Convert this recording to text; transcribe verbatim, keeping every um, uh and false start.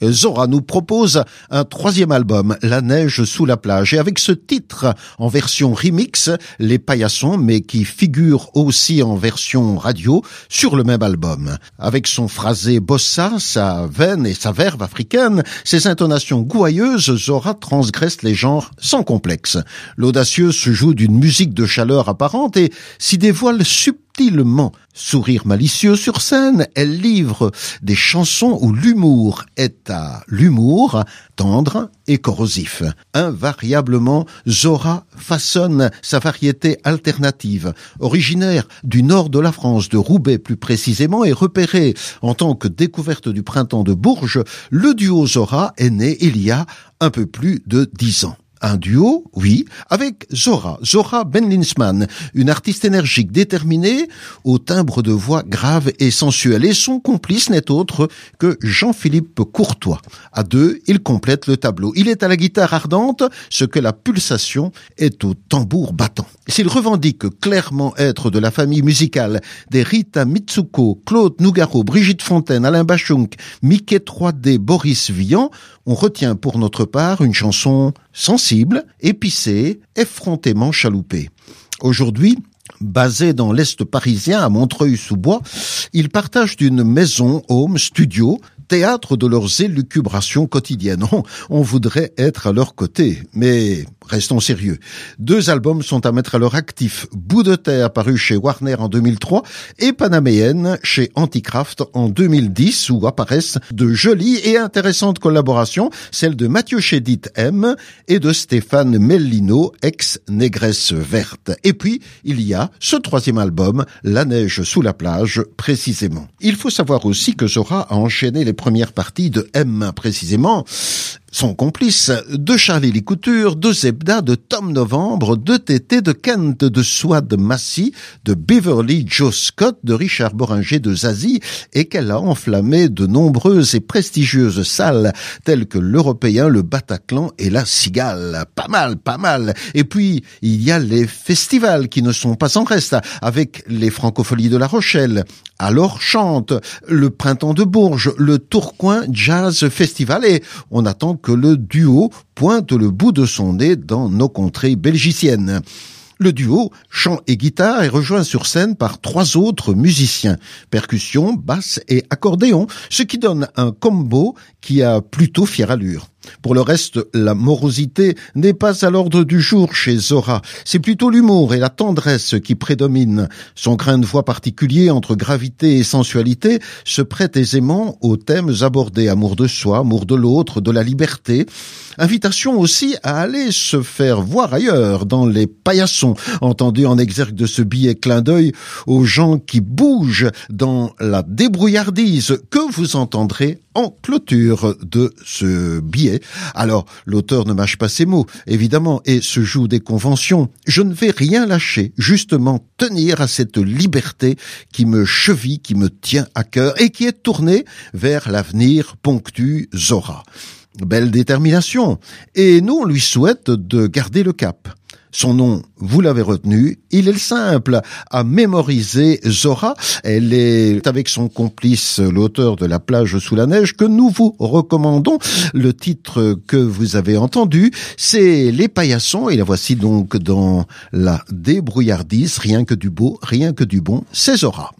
Zora nous propose un troisième album, La neige sous la plage, et avec ce titre en version remix, Les Paillassons, mais qui figure aussi en version radio sur le même album. Avec son phrasé bossa, sa veine et sa verve africaine, ses intonations gouailleuses, Zora transgresse les genres sans complexe. L'audacieuse se joue d'une musique de chaleur apparente et s'y dévoile subtilement. Sourire malicieux sur scène, elle livre des chansons où l'humour est à l'humour, tendre et corrosif. Invariablement, Zora façonne sa variété alternative. Originaire du nord de la France, de Roubaix plus précisément, et repérée en tant que découverte du printemps de Bourges, le duo Zora est né il y a un peu plus de dix ans. Un duo, oui, avec Zora, Zora Benlinsman, une artiste énergique, déterminée, au timbre de voix grave et sensuel. Et son complice n'est autre que Jean-Philippe Courtois. À deux, ils complètent le tableau. Il est à la guitare ardente ce que la pulsation est au tambour battant. S'il revendique clairement être de la famille musicale des Rita Mitsuko, Claude Nougaro, Brigitte Fontaine, Alain Bachung, Mickey trois D, Boris Vian, on retient pour notre part une chanson sensible, épicée, effrontément chaloupée. Aujourd'hui, basé dans l'Est parisien, à Montreuil-sous-Bois, ils partagent une maison, home, studio, théâtre de leurs élucubrations quotidiennes. On, on voudrait être à leur côté, mais restons sérieux. Deux albums sont à mettre à leur actif. Bout de terre, paru chez Warner en deux mille trois, et Panaméenne chez Anticraft en deux mille dix, où apparaissent de jolies et intéressantes collaborations, celles de Mathieu Chédid M et de Stéphane Mellino, ex-Négresse Verte. Et puis, il y a ce troisième album, La neige sous la plage, précisément. Il faut savoir aussi que Zora a enchaîné les premières parties de M, précisément, son complice, de Charlie Licouture, de Zebda, de Tom Novembre, de Tété, de Kent, de Swad Massy, de Beverly Joe Scott, de Richard Boringer, de Zazie, et qu'elle a enflammé de nombreuses et prestigieuses salles, telles que l'Européen, le Bataclan et la Cigale. Pas mal, pas mal. Et puis, il y a les festivals qui ne sont pas en reste, avec les Francopholies de La Rochelle, Alors Chante, le Printemps de Bourges, le Tourcoing Jazz Festival, et on attend que le duo pointe le bout de son nez dans nos contrées belgiciennes. Le duo, chant et guitare, est rejoint sur scène par trois autres musiciens, percussion, basse et accordéon, ce qui donne un combo qui a plutôt fière allure. Pour le reste, la morosité n'est pas à l'ordre du jour chez Zora. C'est plutôt l'humour et la tendresse qui prédominent. Son grain de voix particulier entre gravité et sensualité se prête aisément aux thèmes abordés. Amour de soi, amour de l'autre, de la liberté. Invitation aussi à aller se faire voir ailleurs, dans les paillassons, entendus en exergue de ce billet clin d'œil aux gens qui bougent dans la débrouillardise que vous entendrez en clôture de ce billet. Alors, l'auteur ne mâche pas ses mots, évidemment, et se joue des conventions. Je ne vais rien lâcher, justement tenir à cette liberté qui me cheville, qui me tient à cœur et qui est tournée vers l'avenir, ponctue Zora. Belle détermination. Et nous, on lui souhaite de garder le cap. Son nom, vous l'avez retenu, il est simple à mémoriser. Zora, elle est avec son complice, l'auteur de La plage sous la neige, que nous vous recommandons. Le titre que vous avez entendu, c'est Les Paillassons, et la voici donc dans la débrouillardise. Rien que du beau, rien que du bon, c'est Zora.